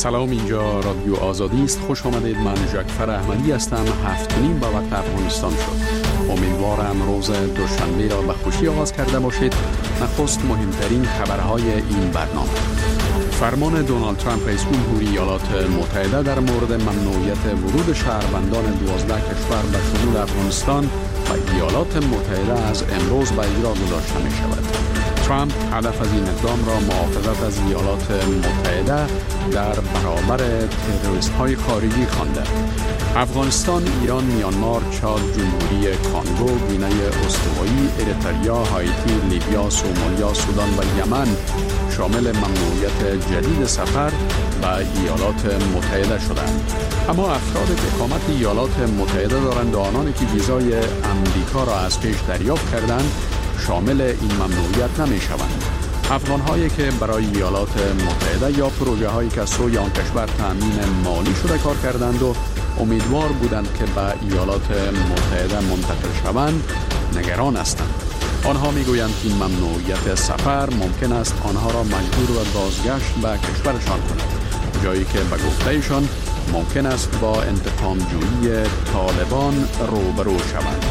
سلام، اینجا رادیو آزادی است. خوش آمدید. من جعفر احمدی هستم. 7:30 به وقت افغانستان شد. امیدوارم روز دوشنبه را به خوشی آغاز کرده باشید. نخست مهمترین خبرهای این برنامه. فرمان دونالد ترامپ رئیس جمهوری ایالات متحده در مورد ممنوعیت ورود شهروندان 12 کشور به شمول افغانستان و ایالات متحده از امروز به اجرا گذاشته می شود. ترامپ هدف از این اقدام را محافظت از ایالات متحده در برابر تروریست های خارجی خوانده. افغانستان، ایران، میانمار، چاد، جمهوری کانگو، گینه استوایی، اریتریا، هایتی، لیبیا، سومالیا، سودان و یمن شامل ممنوعیت جدید سفر به ایالات متحده شدند. اما افراد که اقامت ایالات متحده دارند و آنانی که ویزای امریکا را از پیش دریافت کردند شامل این ممنوعیت نمی شوند. افغان‌هایی که برای ایالات متحده یا پروژه هایی که سوی آن کشور تأمین مالی شده کار کردند و امیدوار بودند که به ایالات متحده منتقل شوند نگران هستند. آنها میگویند این ممنوعیت سفر ممکن است آنها را مجبور به بازگشت به کشورشان کند، جایی که به گفتهشان ممکن است با انتقام جویی طالبان روبرو شوند.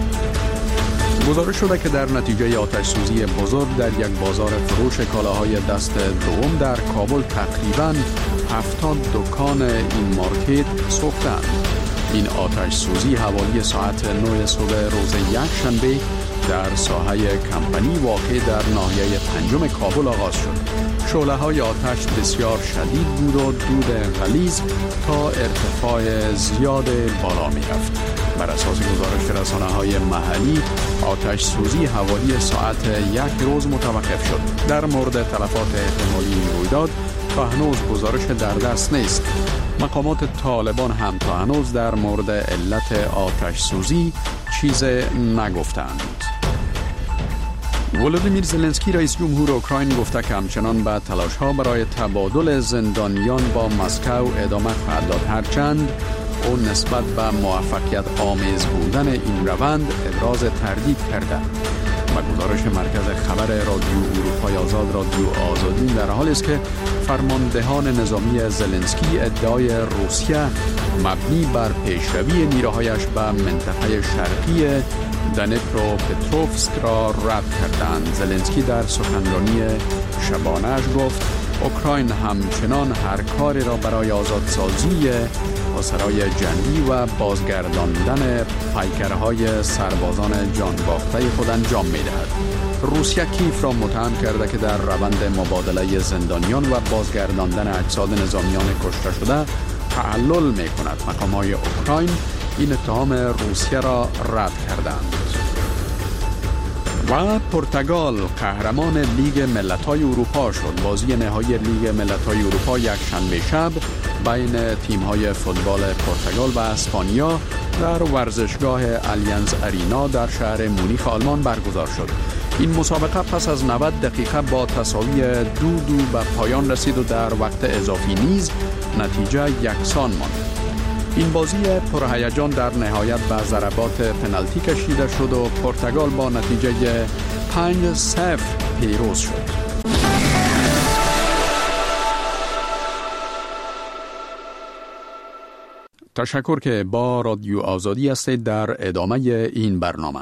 گزارش شده که در نتیجه آتش سوزی بزرگ در یک بازار فروش کالاهای دست دوم در کابل تقریباً 70 دکان این مارکت سوختند. این آتش سوزی حوالی ساعت 9 صبح روز یکشنبه در ساحه کمپنی واقع در ناحیه پنجم کابل آغاز شد. شعله‌های آتش بسیار شدید بود و دود غلیظ تا ارتفاع زیاد بالا می‌رفت. بر اساس گزارش رسانه‌های محلی، آتش سوزی حوالی ساعت 1 روز متوقف شد. در مورد تلفات احتمالی این رویداد تا هنوز گزارش در دست نیست. مقامات طالبان هم تا هنوز در مورد علت آتش سوزی چیز نگفتند. ولودیمیر زلنسکی رئیس جمهور اوکراین گفته که همچنان به تلاش‌ها برای تبادل زندانیان با مسکو ادامه خواهد داد، هرچند او نسبت به موفقیت آمیز بودن این روند ابراز تردید کرده. و گزارش مرکز خبر رادیو اروپای آزاد رادیو آزادی در حالی است که فرماندهان نظامی زلنسکی ادعای روسیه مبنی بر پیشروی نیروهایش به منطقه شرقی دنیپروپتروفسک را رد کردند. زلنسکی در سخنرانی شبانه‌اش گفت اوکراین همچنان هر کاری را برای آزادسازی اسرای جنگی و بازگرداندن پیکرهای سربازان جانباخته خود انجام می‌دهد. روسیه کیف را متهم کرده که در روند مبادله زندانیان و بازگرداندن اجساد نظامیان کشته شده تعلل می‌کند. مقامات اوکراین این اتهام روسیه را رد کردند. و پرتغال قهرمان لیگ ملت‌های اروپا شد. بازی نهایی لیگ ملت‌های اروپا یک شنبه شب بین تیم‌های فوتبال پرتغال و اسپانیا در ورزشگاه الیانز ارینا در شهر مونیخ آلمان برگزار شد. این مسابقه پس از 90 دقیقه با تساوی 2-2 به پایان رسید و در وقت اضافی نیز نتیجه یکسان ماند. این بازی پرهیجان در نهایت به ضربات پنالتی کشیده شد و پرتغال با نتیجه 5-0 پیروز شد. تشکر که با رادیو آزادی هستید. در ادامه این برنامه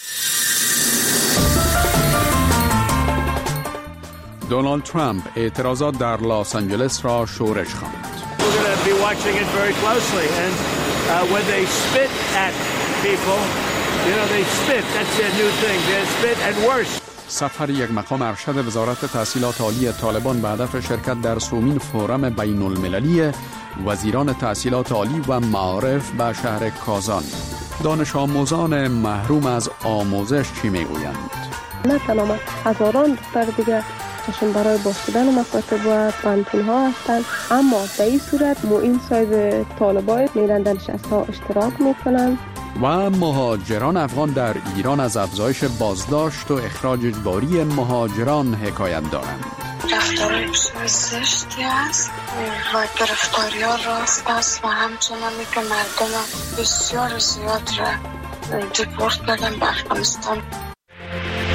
دونالد ترامپ اعتراضات در لس آنجلس را شورش خواند. We're going to be watching it very closely. And when they spit at people, you know, they spit. That's their new thing. They spit and worse. سفر یک مقام ارشد وزارت تحصیلات عالی طالبان به هدف شرکت در سومین فورم بین المللی وزیران تحصیلات عالی و معارف به شهر کازان. دانش آموزان محروم از آموزش چی میگویند؟ نه تنها هزاران دختر دیگه چشم برای باز شدن مکاتب و پانتون ها هستند، اما به این صورت معین صاحب طالبان میرن در نشست ها اشتراک میکنن. و مهاجران افغان در ایران از افزایش بازداشت و اخراج اجباری مهاجران حکایت دارند. رفتار بسیار زشتی است و گرفتاری ها راست است و همچنانی که مردم بسیار زیاد را دیپورت کردن به افغانستان.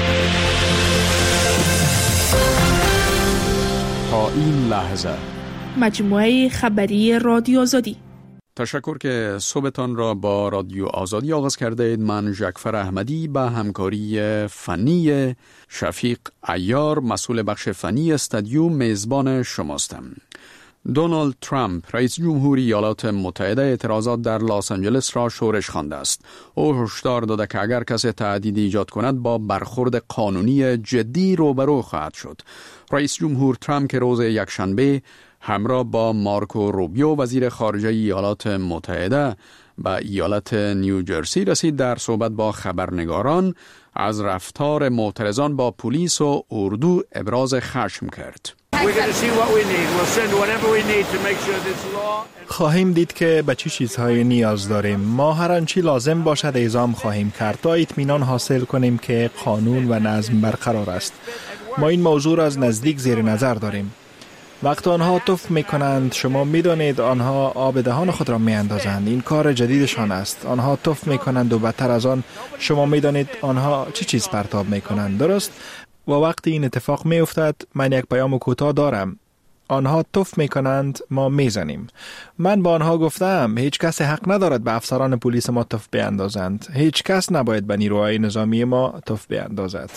تا این لحظه مجموعه خبری رادیو آزادی. تشکر که صبحتان را با رادیو آزادی آغاز کرده اید. من جعفر احمدی با همکاری فنی شفیق عیار مسئول بخش فنی استودیو میزبان شماستم. دونالد ترامپ رئیس جمهوری ایالات متحده اعتراضات در لس آنجلس را شورش خوانده است. او هشدار داده که اگر کسی تهدید ایجاد کند با برخورد قانونی جدی روبرو خواهد شد. رئیس جمهور ترامپ که روز یکشنبه همراه با مارکو روبیو وزیر خارجه ایالات متحده به ایالت نیوجرسی رسید، در صحبت با خبرنگاران از رفتار معترضان با پلیس و اردو ابراز خشم کرد. خواهیم دید که به چه چیزهای نیاز داریم. ما هر آنچه لازم باشد اعزام خواهیم کرد تا اطمینان حاصل کنیم که قانون و نظم برقرار است. ما این موضوع را از نزدیک زیر نظر داریم. وقتی آنها توف میکنند شما میدانید آنها آب دهان خود را میاندازند. این کار جدیدشان است. آنها توف میکنند و بدتر از آن شما میدانید آنها چه چیز پرتاب میکنند، درست؟ و وقتی این اتفاق میافتد من یک پیام کوتاه دارم. آنها توف میکنند، ما میزنیم. من با آنها گفتم هیچ کس حق ندارد به افسران پلیس ما توف بیاندازند. هیچ کس نباید به نیروهای نظامی ما توف بیاندازد.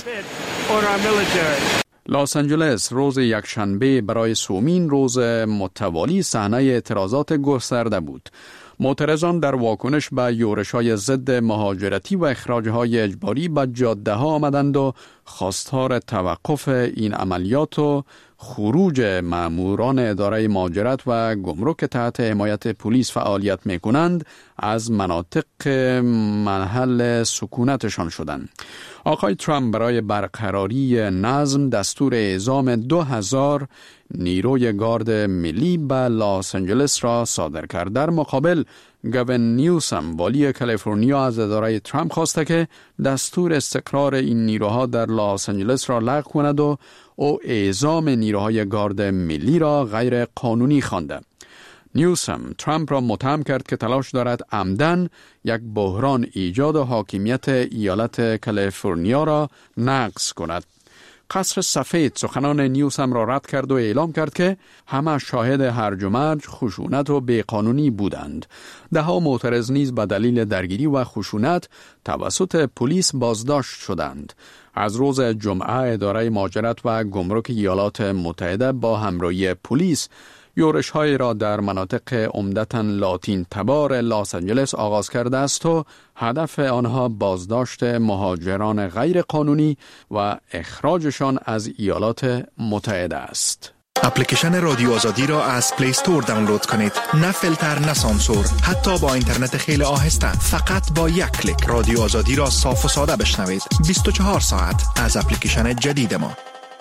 لس آنجلس روز یکشنبه برای سومین روز متوالی صحنه اعتراضات گسترده بود. معترضان در واکنش به یورش‌های ضد مهاجرتی و اخراج‌های اجباری به جاده‌ها آمدند و خواستار توقف این عملیات و خروج ماموران اداره مهاجرت و گمرک تحت حمایت پلیس فعالیت می‌کنند از مناطق محل سکونتشان شدند. آقای ترامپ برای برقراری نظم دستور اعزام 2000 نیروی گارد ملی به لس آنجلس را صادر کرد. در مقابل گاوین نیوسم والی کالیفرنیا از اداره ترامپ خواسته که دستور استقرار این نیروها در لس آنجلس را لغو کند و او اعزام نیروهای گارد ملی را غیر قانونی خوانده. نیوسم ترامپ را متهم کرد که تلاش دارد عمدن یک بحران ایجاد و حاکمیت ایالت کالیفرنیا را نقض کند. قصر سفید سخنان نیوسم را رد کرد و اعلام کرد که همه شاهد هرج و مرج، خشونت و بیقانونی بودند. دهها معترض نیز به دلیل درگیری و خشونت توسط پلیس بازداشت شدند. از روز جمعه اداره مهاجرت و گمرک ایالات متحده با همراهی پلیس یورش‌های را در مناطق عمدتاً لاتین تبار لس آنجلس آغاز کرده است و هدف آنها بازداشت مهاجران غیر قانونی و اخراجشان از ایالات متحده است. اپلیکیشن رادیو آزادی را از پلی استور دانلود کنید. نه فیلتر، نه سانسور، حتی با اینترنت خیلی آهسته. فقط با یک کلیک رادیو آزادی را صاف و ساده بشنوید. 24 ساعت از اپلیکیشن جدید ما.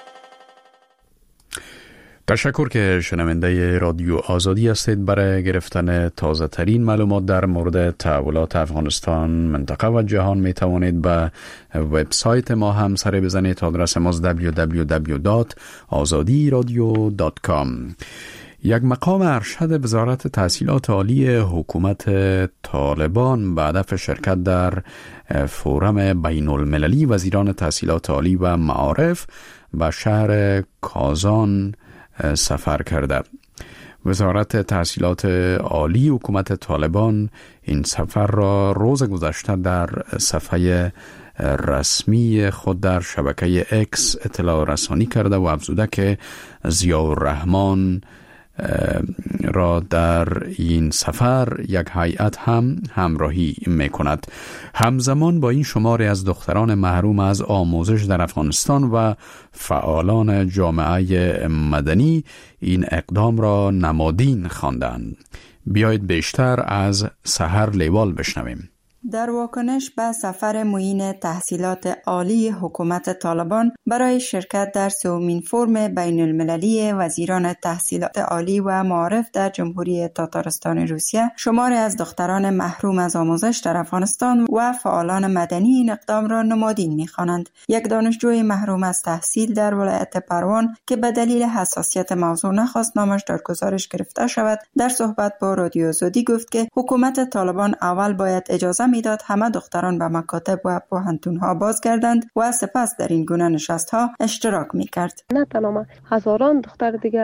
تشکر که شنونده رادیو آزادی هستید. برای گرفتن تازه ترین معلومات در مورد تحولات افغانستان، منطقه و جهان می توانید به وبسایت ما هم سر بزنید. آدرس ما www.azadiradio.com. یک مقام ارشد وزارت تحصیلات عالی حکومت طالبان به هدف شرکت در فورم بین المللی وزیران تحصیلات عالی و معارف به شهر کازان سفر کرده. وزارت تحصیلات عالی حکومت طالبان این سفر را روز گذشته در صفحه رسمی خود در شبکه اکس اطلاع رسانی کرده و افزوده که ضیاءالرحمن را در این سفر یک هیئت هم همراهی میکند. همزمان با این شماری از دختران محروم از آموزش در افغانستان و فعالان جامعه مدنی این اقدام را نمادین خواندند. بیایید بیشتر از سحر لیوال بشنویم. در واکنش به سفر معین تحصیلات عالی حکومت طالبان برای شرکت در سومین فرم بین المللی وزیران تحصیلات عالی و معارف در جمهوری تاتارستان روسیه، شماری از دختران محروم از آموزش در افغانستان و فعالان مدنی این اقدام را نمادین می‌خوانند. یک دانشجوی محروم از تحصیل در ولایت پروان که به دلیل حساسیت موضوع نخواست نامش در گزارش گرفته شود، در صحبت با رادیو آزادی گفت که حکومت طالبان اول باید اجازه میداد همه دختران به مکاتب و پوهنتون‌ها بازگردند و سپس در این گونه نشست‌ها اشتراک می‌کرد. نه تنها هزاران دختر دیگه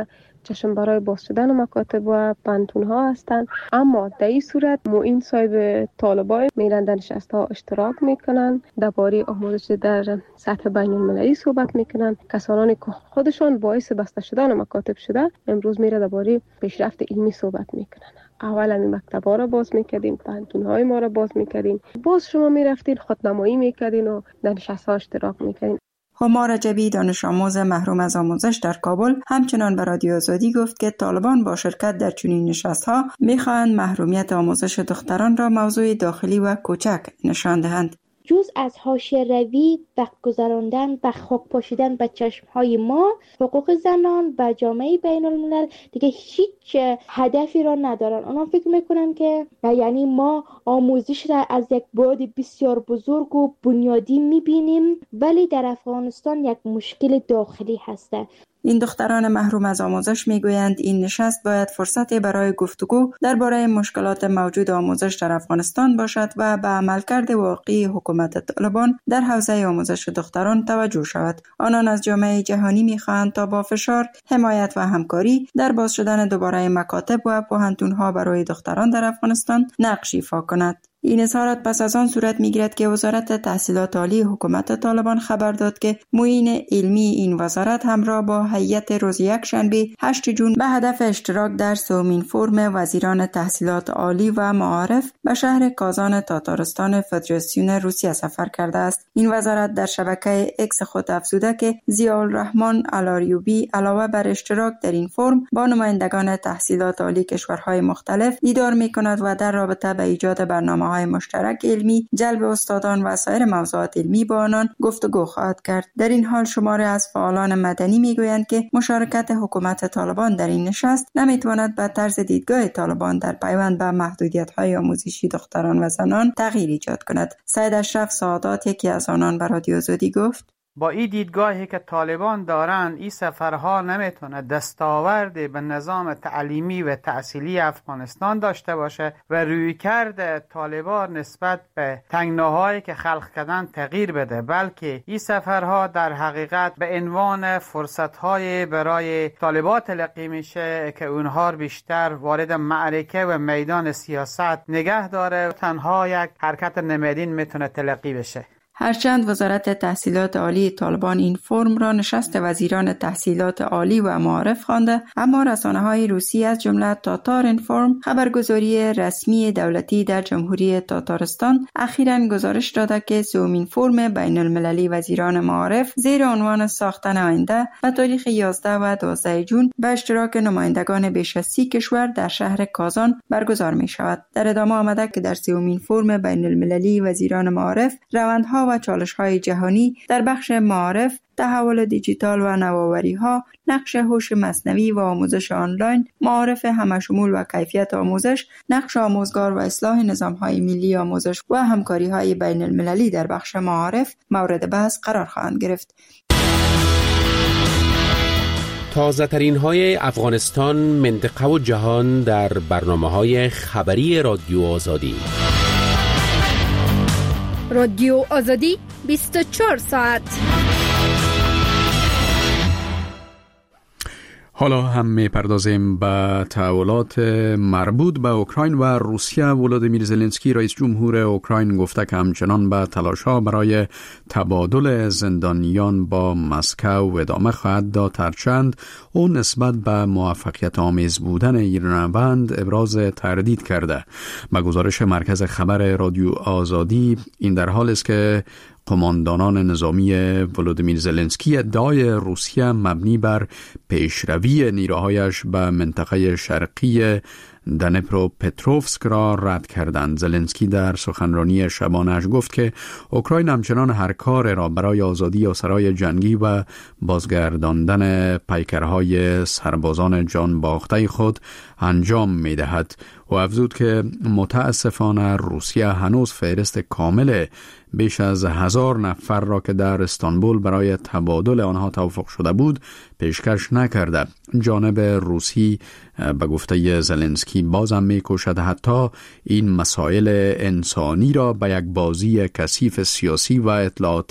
چشم برای باز شدن مکاتب و پانتون ها هستند. اما در این صورت معین صاحب طالبای میرن در نشست ها اشتراک میکنن، درباره آموزش در سطح بین المللی صحبت میکنن. کسانی که خودشان باعث بسته شدن مکاتب شده امروز میره درباره پیشرفت علمی صحبت میکنن. اول همین مکتب‌ها را باز میکردیم، پانتون‌های ما را باز میکردیم، باز شما میرفتین خودنمایی میکردین و در نشست‌ها اشتراک میکردین. هما رجبی دانش آموز محروم از آموزش در کابل همچنان به رادیو آزادی گفت که طالبان با شرکت در چنین نشست‌ها میخواهند محرومیت آموزش دختران را موضوع داخلی و کوچک نشان دهند. جز از حاشیه روی وقت گذراندن و خاک پاشیدن به چشمهای ما، حقوق زنان و جامعه بین الملل دیگه هیچ هدفی را ندارن. اونا فکر میکنن که یعنی ما آموزش را از یک بعد بسیار بزرگ و بنیادی میبینیم، ولی در افغانستان یک مشکل داخلی هسته. این دختران محروم از آموزش میگویند این نشست باید فرصتی برای گفتگو درباره مشکلات موجود آموزش در افغانستان باشد و به عملکرد واقعی حکومت طالبان در حوزه آموزش دختران توجه شود. آنان از جامعه جهانی میخواهند تا با فشار، حمایت و همکاری در باز شدن دوباره مکاتب و پوهنتون‌ها برای دختران در افغانستان نقش ایفا کند. این اظهارات پس از آن صورت میگیرد که وزارت تحصیلات عالی حکومت طالبان خبر داد که معین علمی این وزارت همراه با هیئت روز یکشنبه 8 جون به هدف اشتراک در سومین فرم وزیران تحصیلات عالی و معارف به شهر کازان تاتارستان فدراسیون روسیه سفر کرده است. این وزارت در شبکه اکس خود افزوده که ضیاءالرحمن الاریوبی علاوه بر اشتراک در این فرم با نمایندگان تحصیلات عالی کشورهای مختلف دیدار میکند و در رابطه به ایجاد برنامه مشترک علمی، جلب استادان و سایر موضوعات علمی با آنان گفتگو خواهد کرد. در این حال شماری از فعالان مدنی میگویند که مشارکت حکومت طالبان در این نشست نمیتواند به طرز دیدگاه طالبان در پیوند به محدودیت‌های آموزشی دختران و زنان تغییر ایجاد کند. سید اشرف سعادات یکی از آنان به رادیو آزادی گفت: با این دیدگاهی که طالبان دارند، این سفرها نمیتونه دستاورد به نظام تعلیمی و تحصیلی افغانستان داشته باشه و رویکرد طالبان نسبت به تنگناهایی که خلق کردن تغییر بده، بلکه این سفرها در حقیقت به عنوان فرصتهای برای طالبان تلقی میشه که اونها بیشتر وارد معرکه و میدان سیاست نگه داره و تنها یک حرکت نمادین میتونه تلقی بشه. هرچند وزارت تحصیلات عالی طالبان این فرم را نشست وزیران تحصیلات عالی و معارف خوانده، اما رسانه‌های روسی از جمله تاتار اینفورم، خبرگزاری رسمی دولتی در جمهوری تاتارستان، اخیراً گزارش داده که سومین فرم بین المللی وزیران معارف زیر عنوان ساختن آینده به تاریخ 11 و 12 جون به اشتراک نمایندگان بیش از 30 کشور در شهر کازان برگزار می شود. در ادامه آمده که در سومین فرم بین المللی وزیران معارف روندها و چالش‌های جهانی در بخش معارف، تحول دیجیتال و نوآوری‌ها، نقش هوش مصنوعی و آموزش آنلاین، معارف همشمول و کیفیت آموزش، نقش آموزگار و اصلاح نظام‌های ملی آموزش و همکاری‌های بین المللی در بخش معارف مورد بحث قرار خواهند گرفت. تازه ترین های افغانستان، منطقه و جهان در برنامه‌های خبری رادیو آزادی. رادیو آزادی 24 ساعت. حالا هم می‌پردازیم به تحولات مربوط به اوکراین و روسیه. ولادیمیر زلنسکی رئیس جمهور اوکراین گفته که همچنان به تلاش‌ها برای تبادل زندانیان با مسکو ادامه خواهد داد، هرچند او نسبت به موفقیت آمیز بودن این روند ابراز تردید کرده. به گزارش مرکز خبر رادیو آزادی، این در حال است که قماندانان نظامی ولادیمیر زلنسکی ادعای روسیه مبنی بر پیشروی نیروهایش به منطقه شرقی دنپروپتروفسک را رد کردند. زلنسکی در سخنرانی شبانه‌اش گفت که اوکراین همچنان هر کار را برای آزادی اسرای جنگی و بازگرداندن پیکرهای سربازان جان باخته خود انجام می‌دهد و افزود که متاسفانه روسیه هنوز فهرست کامل بیش از 1000 نفر را که در استانبول برای تبادل آنها توافق شده بود پیشکش نکرده. جانب روسی به گفته زلنسکی بازم می‌کوشد حتی این مسائل انسانی را به یک بازی کثیف سیاسی و اطلاعاتی